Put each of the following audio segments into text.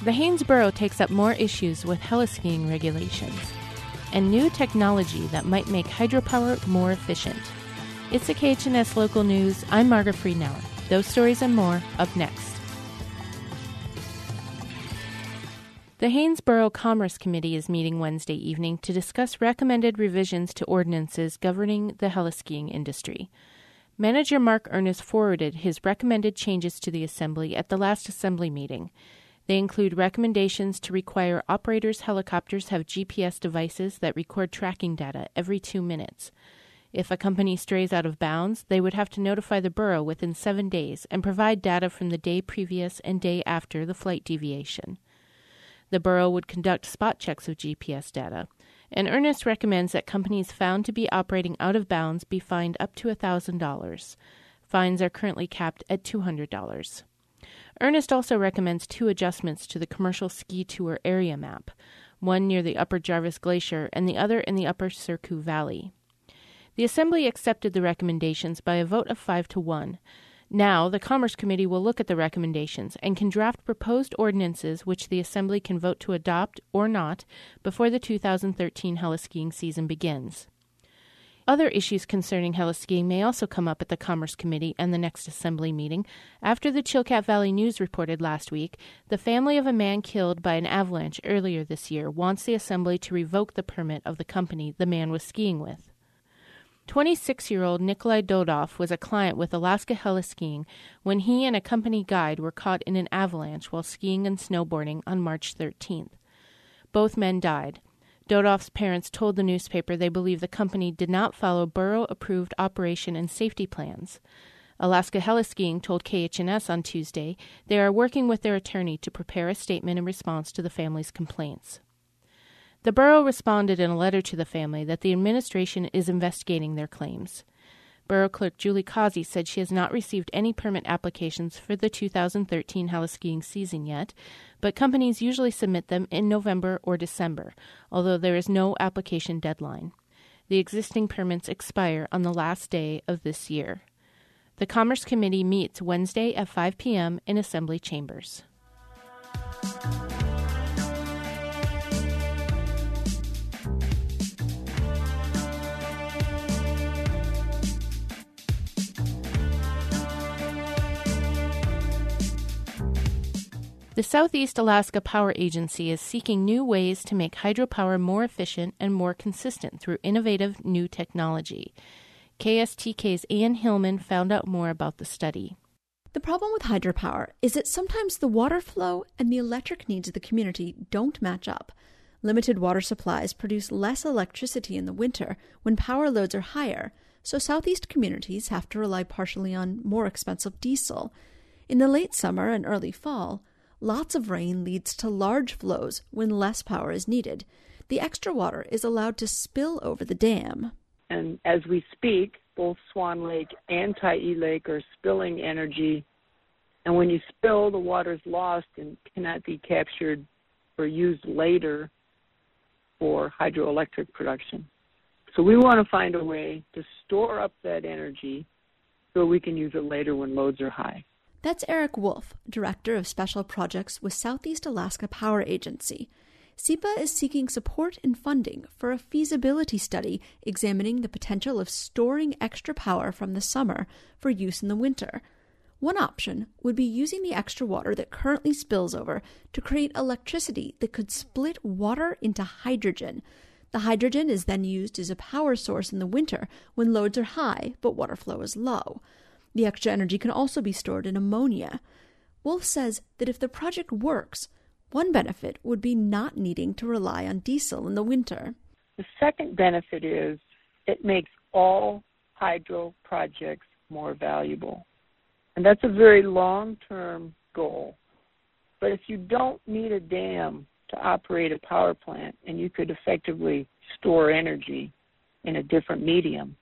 The Haines Borough takes up more issues with heliskiing regulations and new technology that might make hydropower more efficient. It's the KHNS Local News. I'm Margaret Friedenauer. Those stories and more up next. The Haines Borough Commerce Committee is meeting Wednesday evening to discuss recommended revisions to ordinances governing the heliskiing industry. Manager Mark Ernest forwarded his recommended changes to the Assembly at the last Assembly meeting. They include recommendations to require operators' helicopters have GPS devices that record tracking data every 2 minutes. If a company strays out of bounds, they would have to notify the borough within 7 days and provide data from the day previous and day after the flight deviation. The borough would conduct spot checks of GPS data, and Ernest recommends that companies found to be operating out of bounds be fined up to $1,000. Fines are currently capped at $200. Ernest also recommends 2 adjustments to the commercial ski tour area map, one near the Upper Jarvis Glacier and the other in the Upper Surcouf Valley. The Assembly accepted the recommendations by a vote of 5-1. Now, the Commerce Committee will look at the recommendations and can draft proposed ordinances which the Assembly can vote to adopt or not before the 2013 heliskiing season begins. Other issues concerning heliskiing may also come up at the Commerce Committee and the next Assembly meeting. After the Chilkat Valley News reported last week, the family of a man killed by an avalanche earlier this year wants the Assembly to revoke the permit of the company the man was skiing with. 26-year-old Nikolai Dodov was a client with Alaska Heliskiing when he and a company guide were caught in an avalanche while skiing and snowboarding on March 13th. Both men died. Dodov's parents told the newspaper they believe the company did not follow borough-approved operation and safety plans. Alaska Heliskiing told KHNS on Tuesday they are working with their attorney to prepare a statement in response to the family's complaints. The borough responded in a letter to the family that the administration is investigating their claims. Borough Clerk Julie Causey said she has not received any permit applications for the 2013 heliskiing season yet, but companies usually submit them in November or December, although there is no application deadline. The existing permits expire on the last day of this year. The Commerce Committee meets Wednesday at 5 p.m. in Assembly Chambers. The Southeast Alaska Power Agency is seeking new ways to make hydropower more efficient and more consistent through innovative new technology. KSTK's Ann Hillman found out more about the study. The problem with hydropower is that sometimes the water flow and the electric needs of the community don't match up. Limited water supplies produce less electricity in the winter when power loads are higher, so Southeast communities have to rely partially on more expensive diesel. In the late summer and early fall, lots of rain leads to large flows when less power is needed. The extra water is allowed to spill over the dam. And as we speak, both Swan Lake and Tyee Lake are spilling energy. And when you spill, the water is lost and cannot be captured or used later for hydroelectric production. So we want to find a way to store up that energy so we can use it later when loads are high. That's Eric Wolf, Director of Special Projects with Southeast Alaska Power Agency. SEPA is seeking support and funding for a feasibility study examining the potential of storing extra power from the summer for use in the winter. One option would be using the extra water that currently spills over to create electricity that could split water into hydrogen. The hydrogen is then used as a power source in the winter when loads are high but water flow is low. The extra energy can also be stored in ammonia. Wolf says that if the project works, one benefit would be not needing to rely on diesel in the winter. The second benefit is it makes all hydro projects more valuable. And that's a very long-term goal. But if you don't need a dam to operate a power plant and you could effectively store energy in a different medium,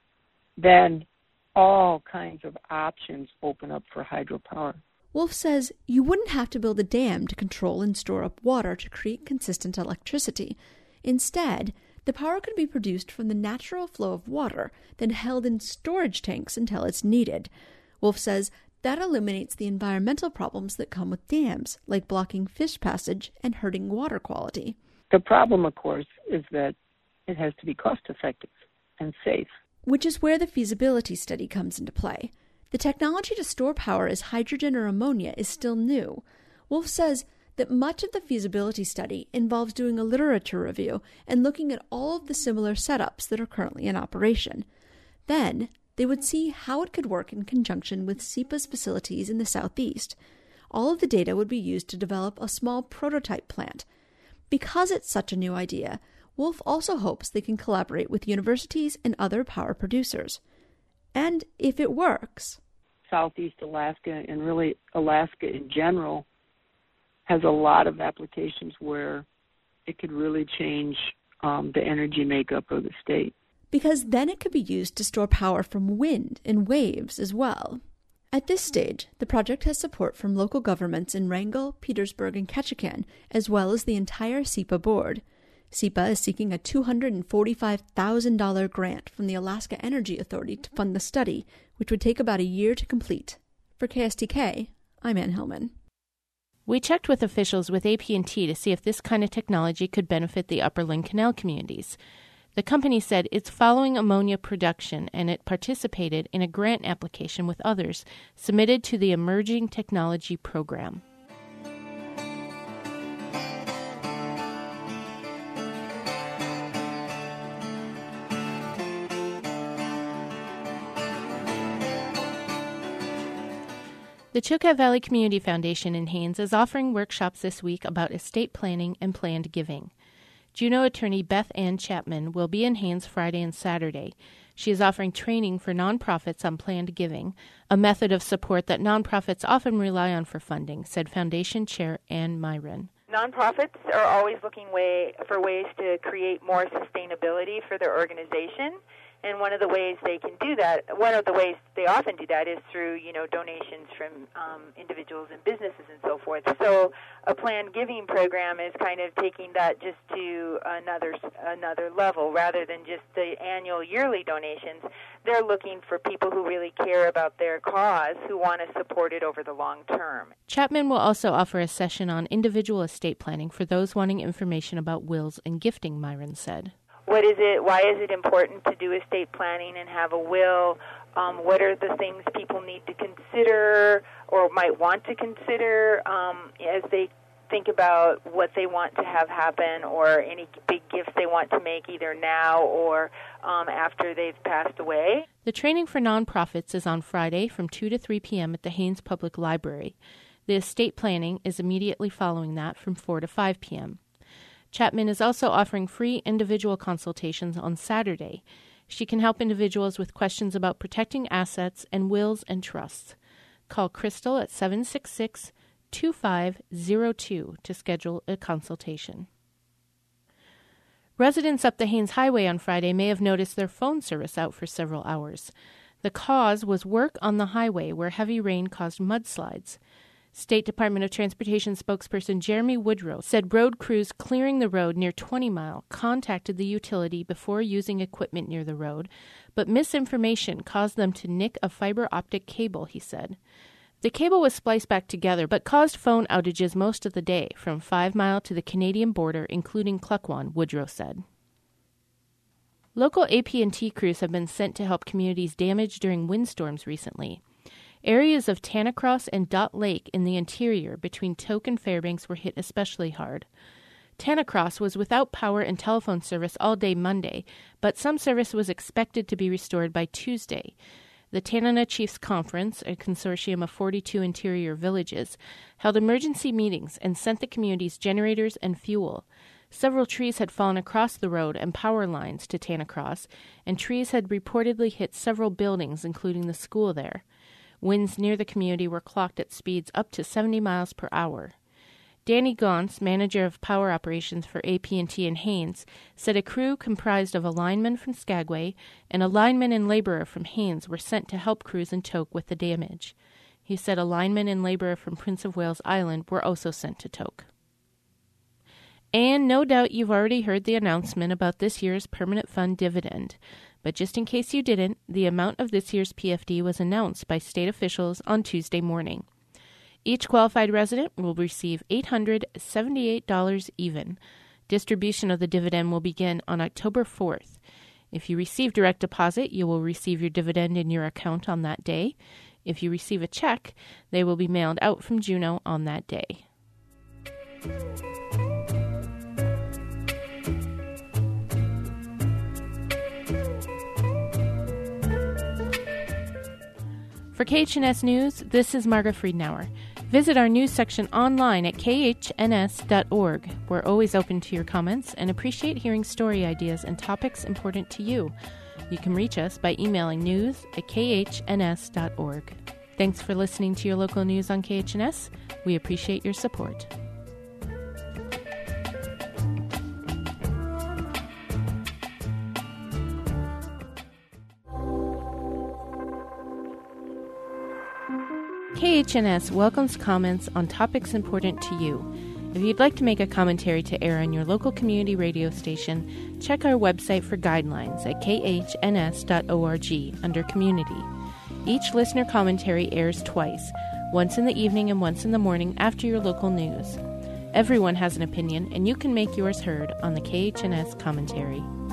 then all kinds of options open up for hydropower. Wolf says you wouldn't have to build a dam to control and store up water to create consistent electricity. Instead, the power could be produced from the natural flow of water, then held in storage tanks until it's needed. Wolf says That eliminates the environmental problems that come with dams, like blocking fish passage and hurting water quality. The problem, of course, is that it has to be cost-effective and safe. Which is where the feasibility study comes into play. The technology to store power as hydrogen or ammonia is still new. Wolf says that much of the feasibility study involves doing a literature review and looking at all of the similar setups that are currently in operation. Then, they would see how it could work in conjunction with SEPA's facilities in the southeast. All of the data would be used to develop a small prototype plant. Because it's such a new idea, Wolf also hopes they can collaborate with universities and other power producers. And if it works, Southeast Alaska, and really Alaska in general, has a lot of applications where it could really change the energy makeup of the state. Because then it could be used to store power from wind and waves as well. At this stage, the project has support from local governments in Wrangell, Petersburg, and Ketchikan, as well as the entire SEPA board. SEPA is seeking a $245,000 grant from the Alaska Energy Authority to fund the study, which would take about a year to complete. For KSTK, I'm Ann Hillman. We checked with officials with AT&T to see if this kind of technology could benefit the Upper Lynn Canal communities. The company said it's following ammonia production, and it participated in a grant application with others submitted to the Emerging Technology Program. The Chilkat Valley Community Foundation in Haines is offering workshops this week about estate planning and planned giving. Juneau attorney Beth Ann Chapman will be in Haines Friday and Saturday. She is offering training for nonprofits on planned giving, a method of support that nonprofits often rely on for funding, said Foundation Chair Ann Myron. Nonprofits are always looking for ways to create more sustainability for their organization. And one of the ways they can do that, one of the ways they often do that is through, donations from individuals and businesses and so forth. So a planned giving program is kind of taking that just to another level rather than just the annual yearly donations. They're looking for people who really care about their cause, who want to support it over the long term. Chapman will also offer a session on individual estate planning for those wanting information about wills and gifting, Myron said. What is it? Why is it important to do estate planning and have a will? What are the things people need to consider or might want to consider as they think about what they want to have happen or any big gifts they want to make either now or after they've passed away? The training for nonprofits is on Friday from 2 to 3 p.m. at the Haines Public Library. The estate planning is immediately following that from 4 to 5 p.m. Chapman is also offering free individual consultations on Saturday. She can help individuals with questions about protecting assets and wills and trusts. Call Crystal at 766-2502 to schedule a consultation. Residents up the Haines Highway on Friday may have noticed their phone service out for several hours. The cause was work on the highway where heavy rain caused mudslides. State Department of Transportation spokesperson Jeremy Woodrow said road crews clearing the road near 20 Mile contacted the utility before using equipment near the road, but misinformation caused them to nick a fiber optic cable, he said. The cable was spliced back together, but caused phone outages most of the day, from 5 Mile to the Canadian border, including Cluckwan, Woodrow said. Local AT&T crews have been sent to help communities damaged during windstorms recently. Areas of Tanacross and Dot Lake in the interior between Tok and Fairbanks were hit especially hard. Tanacross was without power and telephone service all day Monday, but some service was expected to be restored by Tuesday. The Tanana Chiefs Conference, a consortium of 42 interior villages, held emergency meetings and sent the communities generators and fuel. Several trees had fallen across the road and power lines to Tanacross, and trees had reportedly hit several buildings, including the school there. Winds near the community were clocked at speeds up to 70 miles per hour. Danny Gauntz, manager of power operations for AT&T in Haines, said a crew comprised of a lineman from Skagway and a lineman and laborer from Haines were sent to help crews in Tok with the damage. He said a lineman and laborer from Prince of Wales Island were also sent to Tok. And no doubt you've already heard the announcement about this year's Permanent Fund dividend. But just in case you didn't, the amount of this year's PFD was announced by state officials on Tuesday morning. Each qualified resident will receive $878 even. Distribution of the dividend will begin on October 4th. If you receive direct deposit, you will receive your dividend in your account on that day. If you receive a check, they will be mailed out from Juneau on that day. For KHNS News, this is Margaret Friedenauer. Visit our news section online at khns.org. We're always open to your comments and appreciate hearing story ideas and topics important to you. You can reach us by emailing news@khns.org. Thanks for listening to your local news on KHNS. We appreciate your support. KHNS welcomes comments on topics important to you. If you'd like to make a commentary to air on your local community radio station, check our website for guidelines at khns.org under Community. Each listener commentary airs twice, once in the evening and once in the morning after your local news. Everyone has an opinion, and you can make yours heard on the KHNS commentary.